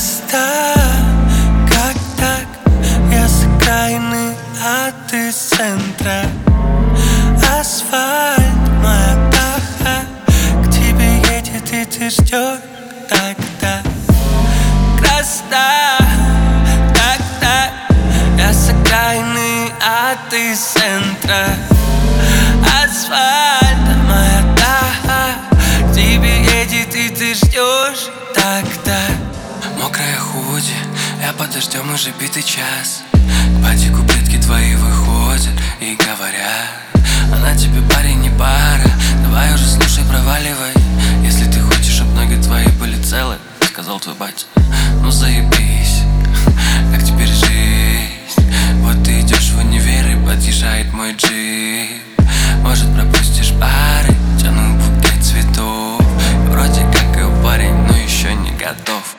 Красота, как так? Я с окраины, а ты с центра. Асфальт, моя таха, к тебе едет и ты ждешь так-то. Красота, так, я с окраины, а ты с центра. Асфальт, моя таха, к тебе едет и ты ждешь так-то. Мокрая худи, я под дождем уже битый час. К патику предки твои выходят и говорят: она тебе парень, не пара, давай уже слушай, проваливай. Если ты хочешь, чтоб ноги твои были целы, сказал твой батя, ну заебись, как теперь жизнь? Вот ты идешь в универ и подъезжает мой джип. Может, пропустишь пары, тяну букет цветов. Вроде как и парень, но еще не готов.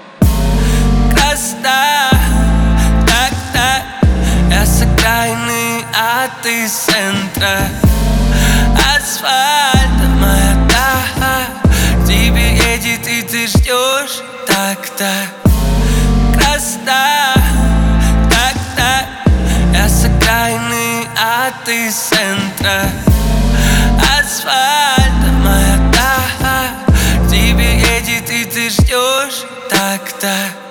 Красота, так, я с окраины, а ты с центра. Асфальт, моя таха, к тебе едет и ты ждешь так-то. Красота, так, я с окраины, а ты с центра. Асфальт, моя таха, к тебе едет и ты ждешь так-то.